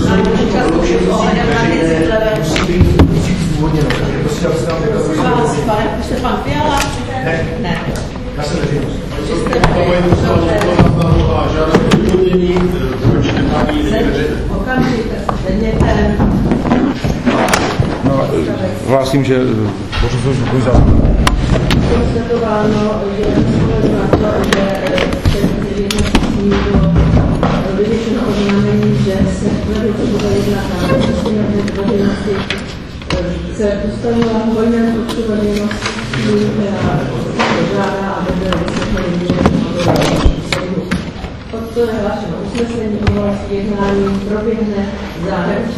Pan Fiala? Ne. Já jsem veřejnost. Hlásím, že pořaduji za. Konstatováno, že na to, že vyřešeno oznámení, že se bude jednat na veřejnosti se dostavila hojné potřebovanosti a žádá, aby byl vysvětlený pod to je hlášeno usnesení o oblasti jednání proběhne za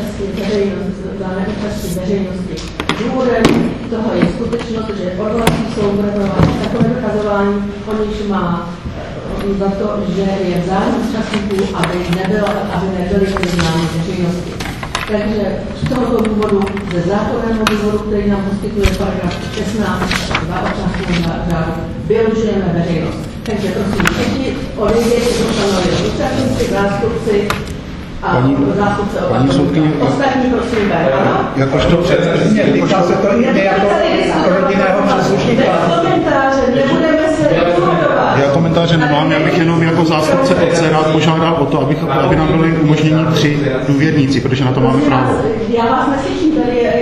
neúčastí veřejnosti. Důvodem toho je skutečnost, že odvolací soud provedl takové dokazování, o níž má za to, že je v zájmu účastníků, aby nebyly jednání veřejnosti. Takže z tohoto důvodu, ze zákonného důvodu, který nám poskytuje paragraf 16 občanského řádu, vylučujeme veřejnost. Takže prosím, všichni odejděte do stanovy účastníci, zástupci a zástupce ostatní prosím Jakožto předsedkyně, týká se to jde jako rodinného příslušníka. Bez komentáře, nebudeme se dohodovat. Já komentáře nemám, já bych jenom jako zástupce obce rád požádal o to, aby nám byli umožněni 3 důvěrníci, protože na to máme právo. Já vás neslyším, tady je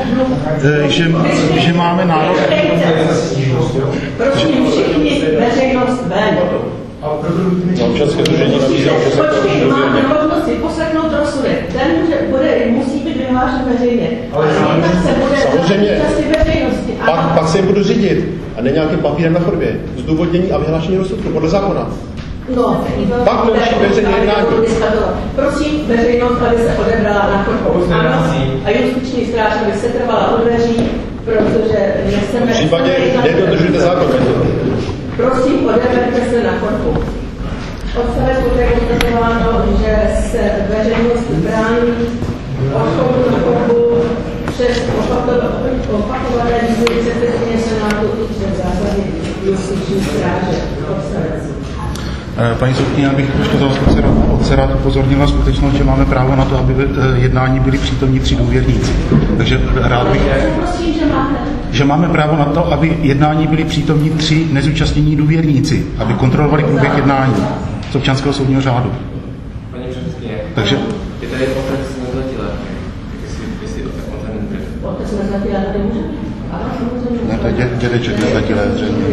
jako že máme nárok. Prosím, všichni veřejnost ven. Občanské sdružení Počkej, máte možnost si poslechnout rozsudek. Ten musí být vyhlášen veřejně. Ale samozřejmě. Veřejnosti. Pak se jim budu řídit. A ne nějakým papírem na chodbě. Zdůvodnění a vyhlášení rozsudku podle zákona. No, pak musí veřejně jednání. Prosím veřejnost, aby se odebrala na chodbu. A justiční stráž, aby se trvala u dveří, protože nechceme... V případě nedodržujete zákon. Prosím, odeberte se na chodbu. Odstavec bude konstatováno, že se veřejnost brání odchodu na chodbu přes opakované výzvy předsedkyně Senátu i před zásahy justiční stráže. Odstavec. Paní soudkyně, já bych ještě zástupce obce rád upozornila skutečnost, že máme právo na to, aby jednání byli přítomní 3 důvěrníci. Takže rád bych... Že máme právo na to, aby jednání byli přítomní 3 nezúčastnění důvěrníci, aby kontrolovali průběh jednání z občanského soudního řádu. Paní předsedkyně, takže... je tady otec nezletilé. Jestli otec nemůže. Otec nezletilé tady může? Ne, to je dědeček nezletilé zřejmě.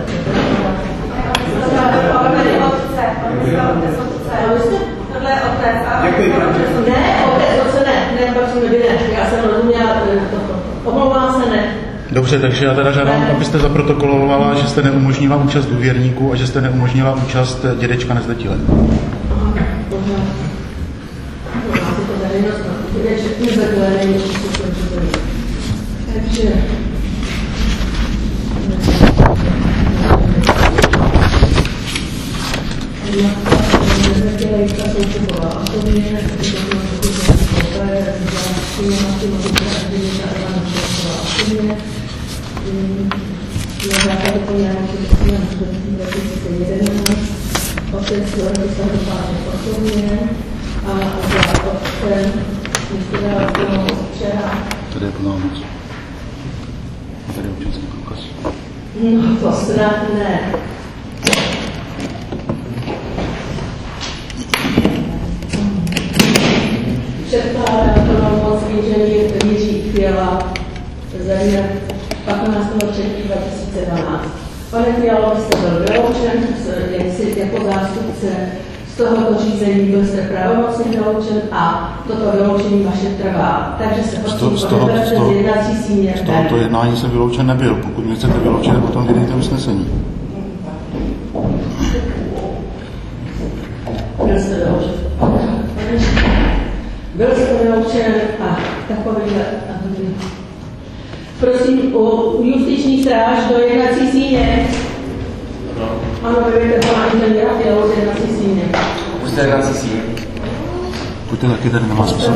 Tohle je otec. Ne, otec ne, prosím, ne. Já jsem rozuměla omlouvám se, ne. Dobře, takže já teda žádám, abyste zaprotokolovala, že jste neumožnila účast důvěrníků a že jste neumožnila účast dědečka nezletilé. Takže... Tady je plná moc. Tady je občanský průkaz. No to snad ne. Předkládá plnou moc inženýr Jiří Fiala ze dne 15.3.2012. Pane Fialo, jste byl vyloučen jako zástupce z tohoto řízení, byl jste pravomocně vyloučen a toto vyloučení vaše trvá. Takže se prosím odeberte z jednací síně. Z tohoto jednání jsem vyloučen nebyl. Pokud mě chcete vyloučit, potom vydejte usnesení. Byl jste vyloučen. Byl jste vyloučen a takovýhle. Prosím, u justiční stráž do jednací síně. Ano, vyvěte pana inženýra Fialu z jednací síně. Pusťte jednací síně. Pojďte taky, tady nemá smysl.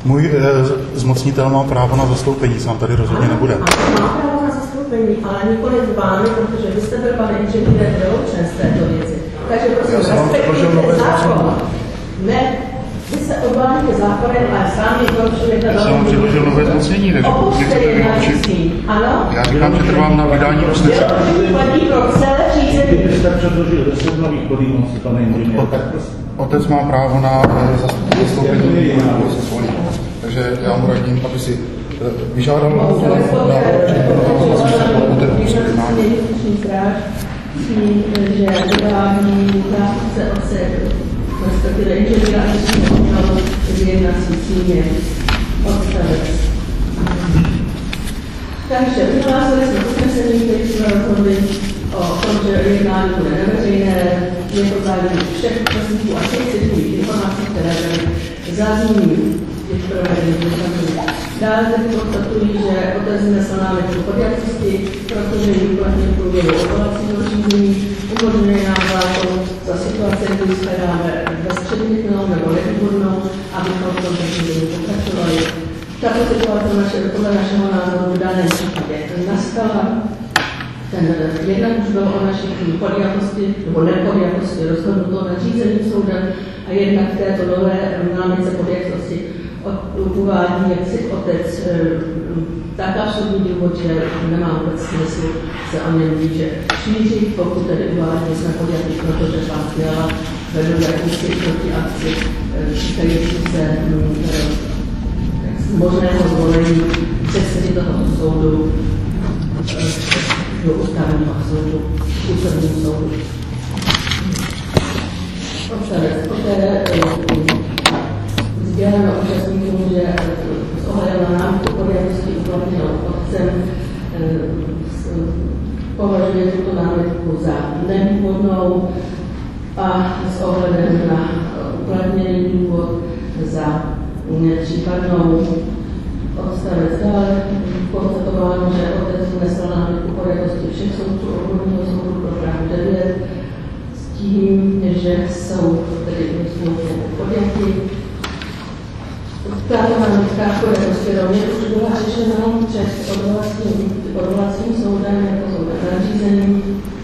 Můj zmocnitel má právo na zastoupení, sám tady rozhodně nebude. Má právo na zastoupení, ale nikoli z vámi, protože vy jste byl, pane inženýre, vyloučen z této věci. Takže prosím, respektujte zákon. Ne, vy se odvádíte zákonem, ale sám je porušujete. Já jsem vám předložil nové zmocnění, takže pokud mě chcete vyloučit. Ano? Já říkám, že trvám na vydání usnesení. Platí pro celé řízení. Když jste předložil 10 nových podmínek, pane inženýr, tak prosím. Otec má právo na zastoupení, takže já mu radím, aby si vyžádal na že vydání zástupce otce, respektive inženýra a jednací síně odstavec. Takže vyhlásili jsme usnesení, který jsme rozhodli o tom, že jednání bude neveřejné, je to zájem všech účastníků a všech citlivých informací, které byly zazní v provedení. Dále tedy konstatují, že otec znesl námitku podjatosti, protože ji uplatnil v průběhu odvolacího řízení, umožňuje nám zákon za situace, kdy shledáme bezpředmětnou nebo nedůvodnou, abychom v tomto řízení pokračovali. Tato situace podle našeho názoru v daném případě nastala. Jednak už bylo o naší podjatosti nebo nepodjatosti rozhodnuto nadřízeným soudem a jednak v této nové námitce podjatosti uvádí, jak si otec tak absolutní důvod, že nemá vůbec smysl se o něm blíže šířit, pokud tedy uvádí, že jsme podjatí, protože pan Fiala vedl jakousi protiakci týkající se možného zvolení předsedy tohoto soudu do ústavního soudu, ústavního soudu. Poté sděleno účastníkům, že s ohledem na námitku podjatosti uplatněnou otcem považuje tuto námitku za nedůvodnou a s ohledem na uplatněný důvod za případnou. Odstavec dále konstatováno, že otec vnesl námitku podjatosti všech soudců obvodního soudu pro Prahu 9 s tím, že jsou tedy podjatí. Tato námitka podjatosti rovněž už byla řešena před odvolacím soudem jako soudem nadřízeným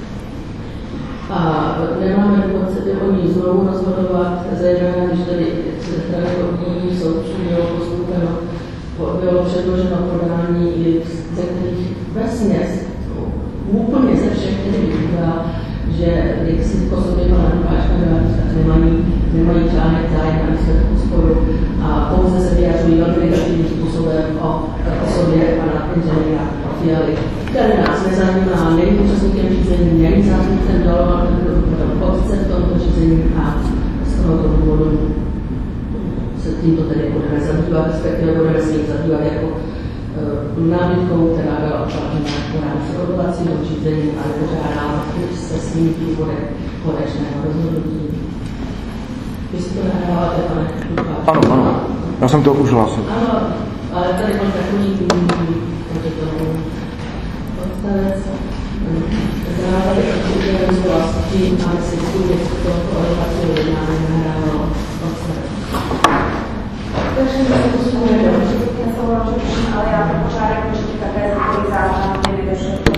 a nemáme důvod se o ní znovu rozhodovat, zejména když tedy ze strany obvodních soudců bylo postupeno, bylo předloženo podání, ze kterých vesměs úplně ze všech, který vyplývá, že jak si po sobě pana Lukáška nemají žádný zájem na výsledku sporu a pouze se vyjadřují velmi negativním způsobem o osobě pana inženýra Fialy, který nás nezajímá, není účastníkem řízení, není zástupcem otce v tomto řízení a z tohoto důvodu se tímto tedy budeme zabývat, respektive budeme se jim zabývat jako námitkou, která byla uplatněna v rámci odvolacího řízení a vypořádáme se s ním důvodem konečného rozhodnutí. Vy si to nahráváte, pane Lukáš? Ano, já jsem to už hlásil. Ano, ale tady mám takový takže to odstavec. Zároveň určitě s tím, aby si věc toho odvolacího jednání nahrávalo odstavec. Takže my se posuneme do ale já to pořádek určitě také takový záznam, kdyby došlo k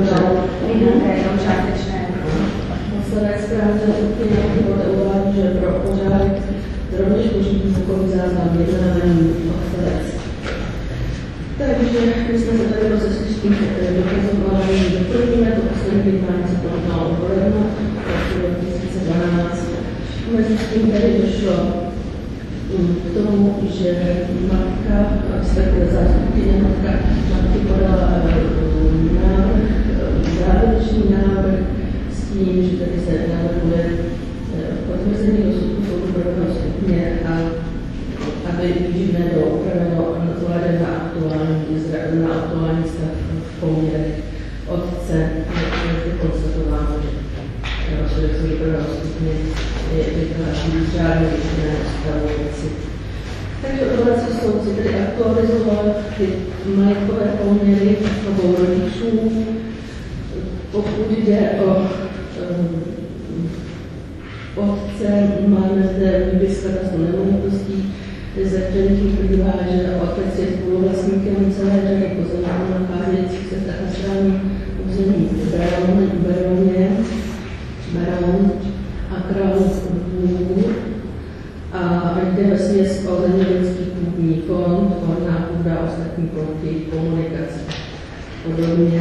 tomu částečné. Odstavec správce úplně uvádí, že pro pořádek rovněž použitý takový záznam jednání odstavec. Takže my jsme se tady rozešli s tím dokazovali, že doplníme to poslední jednání se porovnalo v lednu roku 2012. Mezi tím tady došlo k tomu, že matka, respektive zástupkyně matky podala návrh, závěrečný návrh s tím, že tady se navrhuje potvrzení rozsudku soudu prvního stupně a aby výživné bylo upraveno vzhledem na aktuální stav v poměrech otce, je konstatováno, že rozsudek soudu prvního stupně je řádně výživné stavu věci. Takže odvolací soudci tedy aktualizoval ty majetkové poměry obou rodičů. Pokud jde o otce, máme zde výpis katastru nemovitostí Zatím vyplývá, že otec je spoluvlastníkem celé řady pozemků nacházejících se v katastrálním území Berouně a Králův Dvůr. A jde vesměs o zemědělský půdní fond, orná půda, ostatní plochy, komunikace podobně.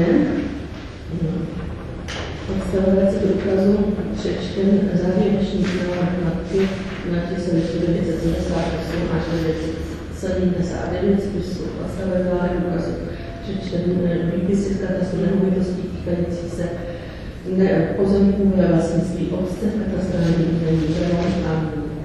Odstavec důkazu přečten závěrečný návrh matky na číslo 978 až 979 spisu. Odstavec návrh důkazu přečten výpisy z katastru nemovitostí týkající se pozemků ve vlastnictví obce, katastrální území Beroun a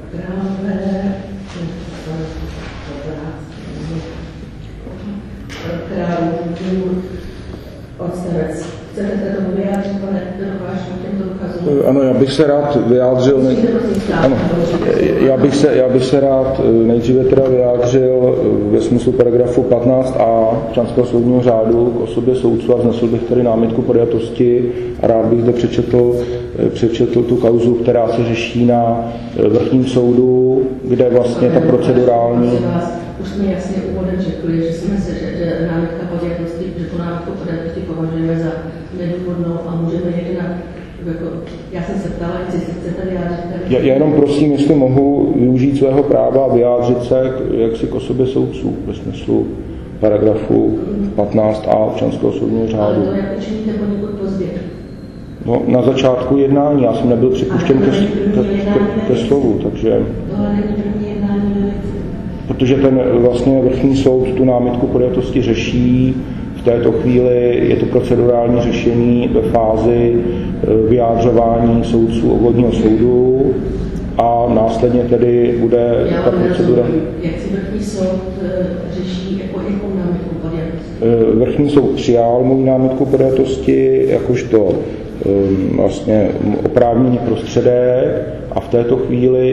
Králův Dvůr, odstavec. Chcete se tomu vyjádřit, pane Dokášu, těmto důkazům? Ano, já bych se rád vyjádřil. Ano, já bych se rád nejdříve teda vyjádřil ve smyslu paragrafu 15a občanského soudního řádu k osobě soudců a vznesl bych tady námitku podjatosti a rád bych zde přečetl tu kauzu, která se řeší na vrchním soudu, kde vlastně ta procedurální... Už jsme jasně úvodem řekli, že jsme se, že námitka podjatosti, že tu námitku podjatosti považujeme za nedůvodnou a můžeme jednat. Já jsem se ptala, jestli chcete vyjádřit. Já jenom prosím, jestli mohu využít svého práva a vyjádřit se jaksi k osobě soudců ve smyslu paragrafu 15a občanského soudního řádu. Ale to jak učiníte poněkud pozdě? No, na začátku jednání, já jsem nebyl připuštěn ke slovu, takže... Tohle není první jednání ve věci. Protože ten vlastně vrchní soud tu námitku podjatosti řeší. V této chvíli je to procedurální řešení ve fázi vyjádřování soudců obvodního soudu a následně tedy bude ta procedura. Jak si vrchní soud řeší jakou námitku podjatosti? Vrchní soud přijal můj námitku podjatosti jakožto vlastně oprávněný prostředek a v této chvíli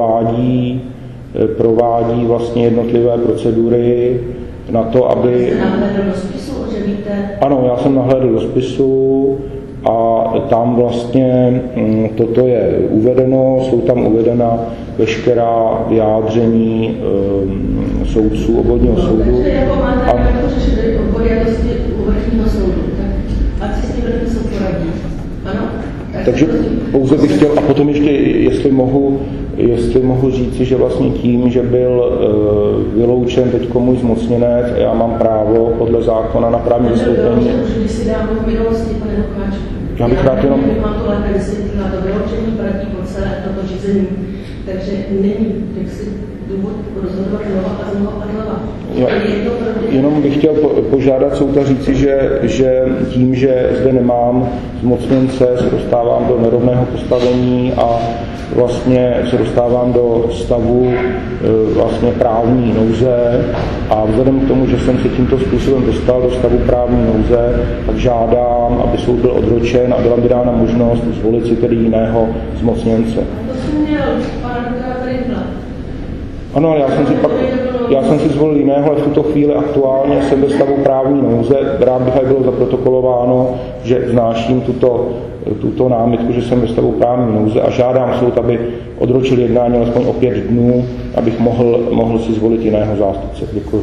provádí vlastně jednotlivé procedury na to, aby... Jste nahlédl do spisu, že víte? Ano, já jsem nahlédl do spisu a tam vlastně toto je uvedeno, jsou tam uvedena veškerá vyjádření soudců obvodního soudu. Takže jako máte jako řešit podjatosti u vrchního soudu, tak ať si s tím vrchní soud poradí. Ano? Takže pouze bych chtěl, a potom ještě, jestli mohu říci, že vlastně tím, že byl vyloučen teď můj zmocněnec a já mám právo podle zákona na právní vystoupení. Když si dám v minulosti, pane Dokáčku, já bych rád jenom... mám to lépe vysvětlila, to vyloučení platí po celé toto řízení, takže není jaksi důvod rozhodovat znova a znova. Jenom bych chtěl požádat souda říci, že tím, že zde nemám zmocněnce, se dostávám do nerovného postavení a vlastně se dostávám do stavu vlastně právní nouze a vzhledem k tomu, že jsem se tímto způsobem dostal do stavu právní nouze, tak žádám, aby soud byl odročen a byla mi dána možnost zvolit si tedy jiného zmocněnce. To jsem měl pana doktora Rindla. Ano, ale já jsem si zvolil jiného, ale v tuto chvíli aktuálně jsem ve stavu právní nouze. Rád bych, aby bylo zaprotokolováno, že vznáším tuto námitku, že jsem ve stavu právní nouze a žádám soud, aby odročil jednání alespoň o 5 dnů, abych mohl si zvolit jiného zástupce. Děkuji.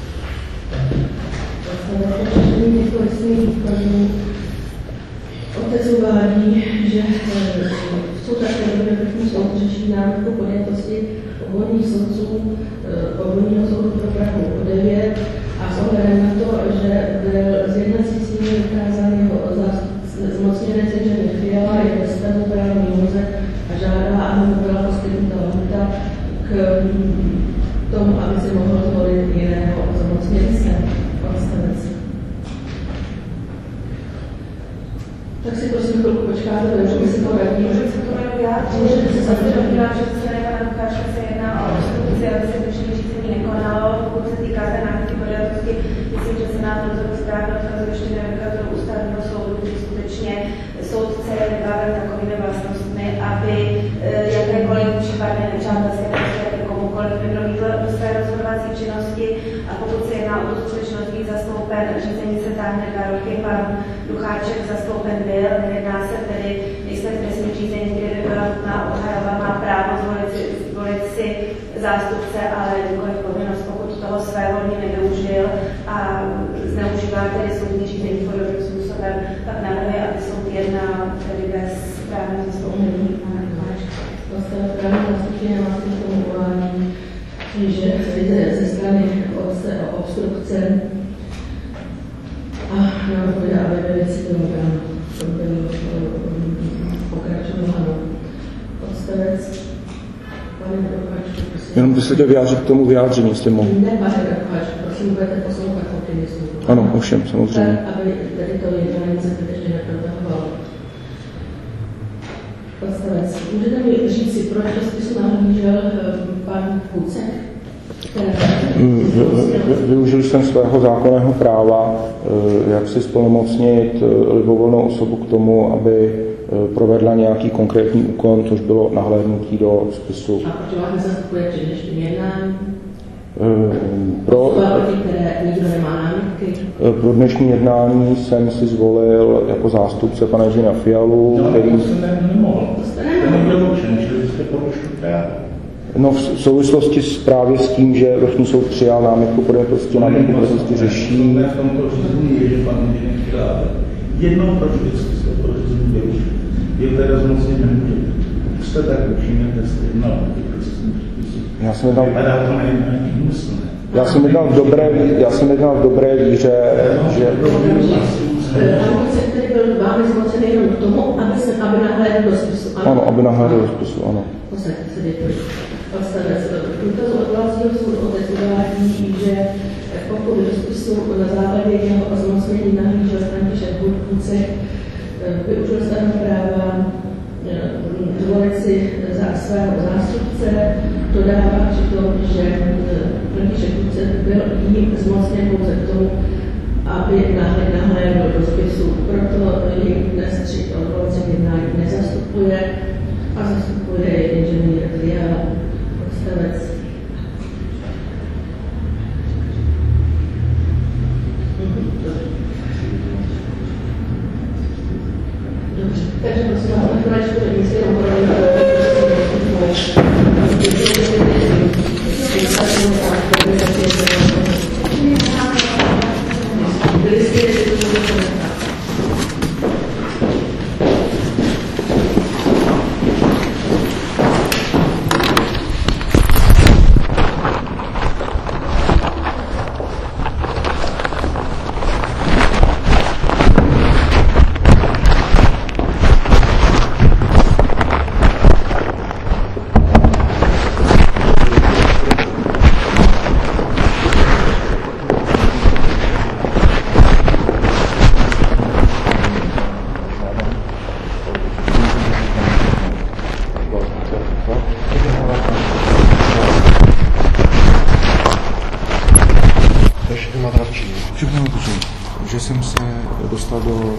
Otec uvádí, že v současné době vrchní soud řeší námitku podjatosti obvodních soudců obvodního soudu pro Prahu 9 a s ohledem na to, že byl z jednací síly vykázán jeho zmocněnec inženýr Fiala, je ve stavu právní nouze a žádá, aby mu byla poskytnuta lhůta k tomu, aby si mohl zvolit jiného zmocněnce. Tak si prosím chvilku počkáte, můžeme si to radit. Můžeme se to vyjádřit, můžete se zase domnívat, že se pana Lukáčka se jedná o obstrukci, aby se dnešní řízení nekonalo. Pokud se týká té námitky podjatosti, myslím, že Senát rozhodl správně odkazu ještě nevykazuje ústavního soudu, že skutečně soudce je vybaven takovými vlastnostmi, aby jakékoliv případné nepřátelské prostředky komukoliv nepromítl do své rozhodovací činnosti a pokud se jedná o tu skutečnost být zastoupen, řízení se táhne 2 roky, pan Ducháček zastoupen byl, nejedná se tedy, nejsme v trestním řízení, kde by byla nutná obhajoba, má právo zvolit si zástupce, ale nikoliv povinnost, pokud toho svévolně nevyužil a zneužívá tedy soudní řízení podobným způsobem, tak navrhuje, aby soud jednal tedy bez právního zastoupení. Právní zastoupení má k tomu uvádí, že jde ze strany obstrukce a navrhuje, aby ve věci bylo pokračováno. Odstavec. Pane Prokáčku, prosím. Jenom byste chtěl vyjádřit k tomu vyjádření, jestli mohu. Ne, pane Prokáčku, prosím, budete poslouchat optimistů. Ano, ovšem, samozřejmě. Tak, aby tady to jednání se zbytečně neprotahovalo. Odstavec. Můžete mi říct si, proč do spisu nahlížel pan Kucek? Využil jsem svého zákonného práva, jak si splnomocnit libovolnou osobu k tomu, aby provedla nějaký konkrétní úkon, což bylo nahlédnutí do spisu. A proč vás nezastupuje při dnešním jednání? Pro dnešní jednání jsem si zvolil jako zástupce pana Žina Fialu, který... To jsem nemohl. To nebyl určen, že jste porušil právo. No v souvislosti právě s tím, že Vrchní soud přijal námitku podjatosti, námitku podjatosti řeší. V tomto řízení je, že pan inženýr Fiala jednou pro vždycky se to řízení využil. Je teda zmocnit nemůžete. Jste tak učinili, jste jednou proti procesním předpisům. Vypadá to neúmyslné. Já jsem jednal v dobré víře, že... Pan Kucek, který byl vámi zmocený jenom k tomu, aby nahlédl do spisu. Ano, aby nahlédl do spisu, ano. Posaďte se, děkuji. Odstavec. Důkaz odvolacího soudu otec uvádí, že pokud do spisu na základě jeho zmocnění nahlížel František Kucek, využil svého práva zvolit si za svého zástupce, dodává přitom, že František Kucek byl jím zmocněn pouze k tomu, aby nahlédl do spisu. Proto jim dnes při odvolacím jednání nezastupuje a zastupuje inženýr Fiala. Odstavec. Dobře, takže prosím vás, nakonec to nic jenom že jsem se dostal do